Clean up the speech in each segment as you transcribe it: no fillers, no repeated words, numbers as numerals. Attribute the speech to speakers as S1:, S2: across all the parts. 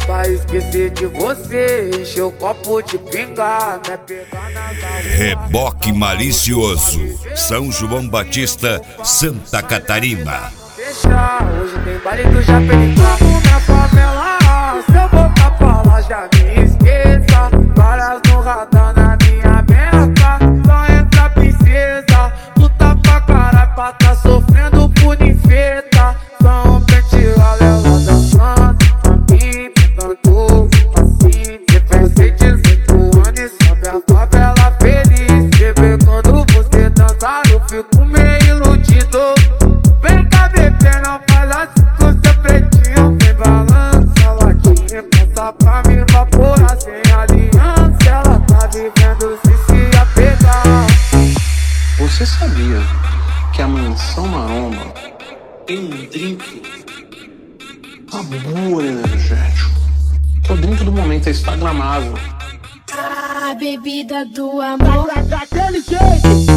S1: pra esquecer de você. Encher o copo de pinga, me pegar na garupa.
S2: Reboque Malicioso, São João Batista, Santa Catarina.
S1: Hoje tem baile do Japelicá. Na favela, se eu voltar pra lá já me esqueça. Várias no radar na minha meca. Só entra princesa, luta pra caralho pra tá sofrendo por ninfeta. Só um pente ela dançando, aqui pegando assim. Depois de 18 anos, sobe a favela feliz. Bebê, quando você dançar eu fico meio iludido. Vem cá, bebê, não faz assim com seu pretinho. Vem balança, latinha, passa pra me evaporar sem aliança. Ela tá vivendo se apegar.
S3: Você sabia que a Mansão Maromba tem um drink sabor energético? Que é o drink do momento, é instagramável.
S4: A bebida do amor.
S1: Daquele jeito.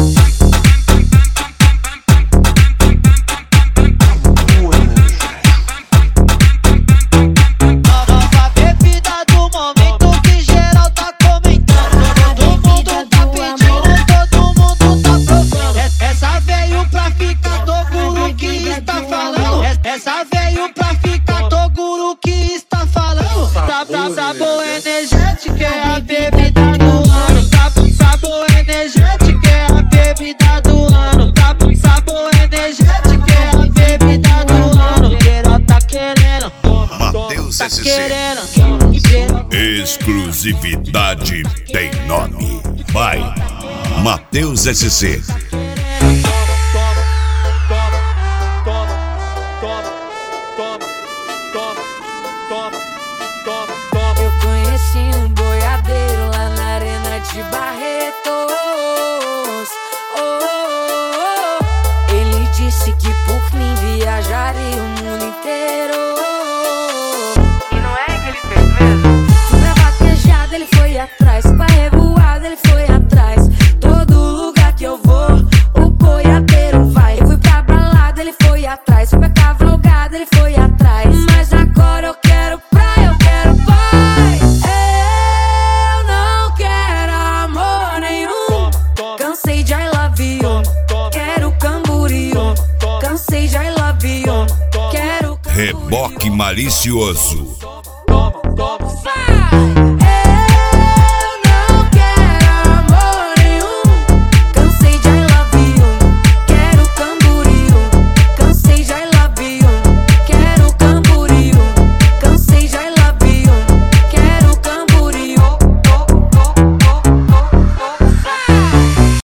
S5: Essa veio pra ficar, Toguro que está falando. Sabor energético é a bebida do ano. Sabor energético é a bebida do ano. Sabor energético é a bebida do ano. Geral tá querendo,
S2: Matheus
S5: tá
S2: SC.
S5: querendo.
S2: Exclusividade tem nome. Vai, Matheus SC.
S4: Eu conheci um boiadeiro lá na arena de Barretos. Ele disse que por mim viajaria o mundo inteiro. E não é que ele fez mesmo? Pra vaquejada ele foi atrás, pra revoada ele foi atrás. Todo lugar que eu vou, o boiadeiro vai. Eu fui pra balada, ele foi atrás. Fui pra cavalgada, ele foi atrás. Mas agora eu quero praia, eu quero paz. Eu não quero amor nenhum. Cansei de I love you, quero camboriú. Cansei de I love you, quero camboriú.
S2: Reboque Malicioso,